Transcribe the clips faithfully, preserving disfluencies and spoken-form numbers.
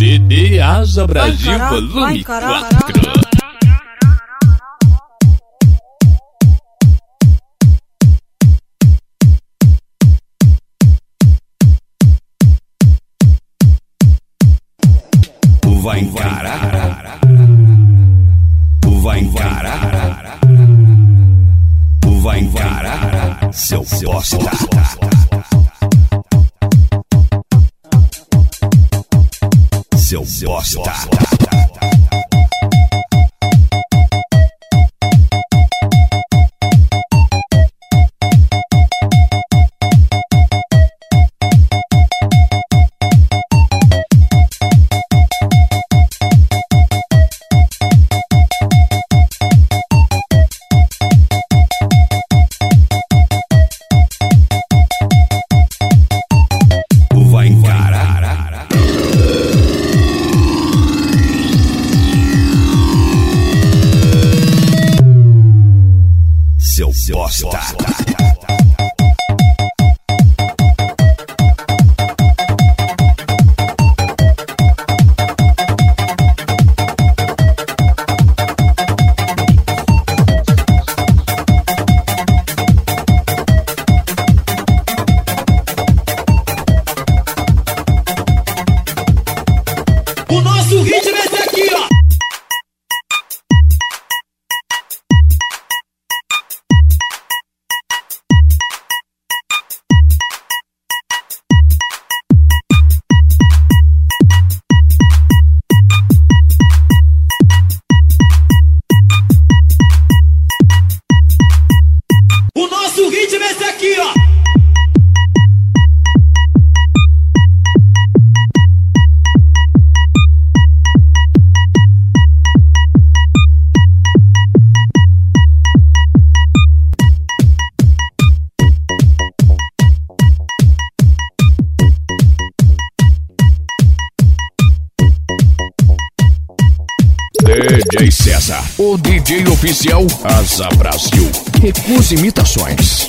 C D Asa Brasil Volume quatro. Tu vai encarar, tu vai encarar, tu vai encarar, seu bosta. Seu bosta. Seu bosta. O nosso ritmo é esse aqui, ó. O nosso ritmo é esse aqui, ó. D J César, o D J oficial Asa Brasil. Recuse imitações.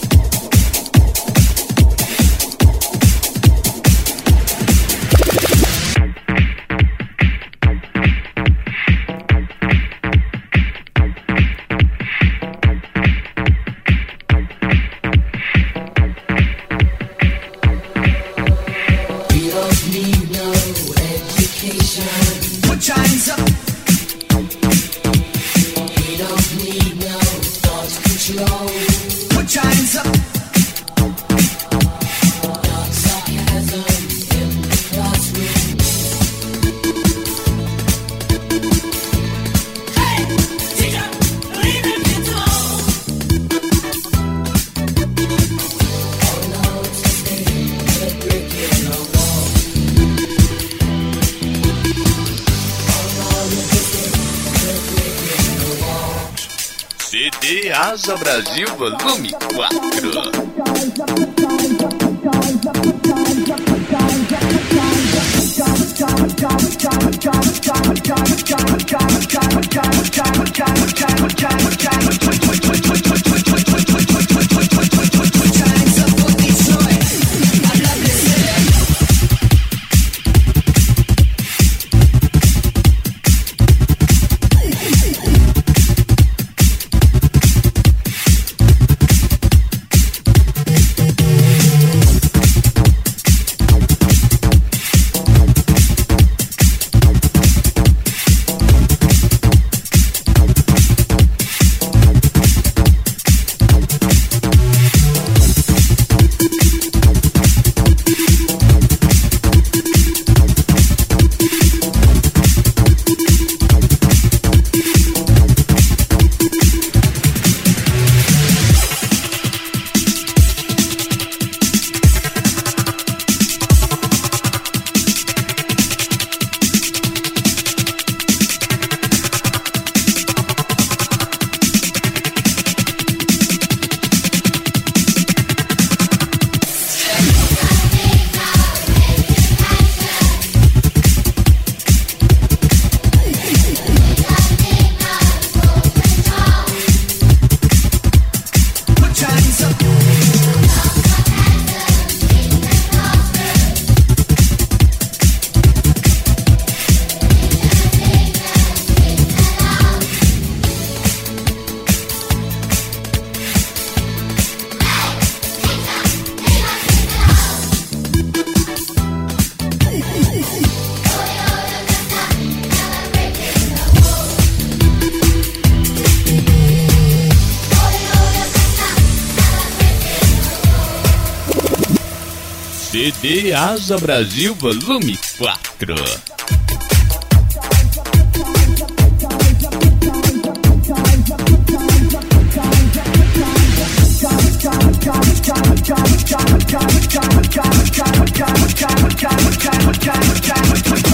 C D Asa Brasil Volume quatro. C D Asa Brasil Volume quatro. Come, come, come, come, come, come, come, come, come, come, come, come, come,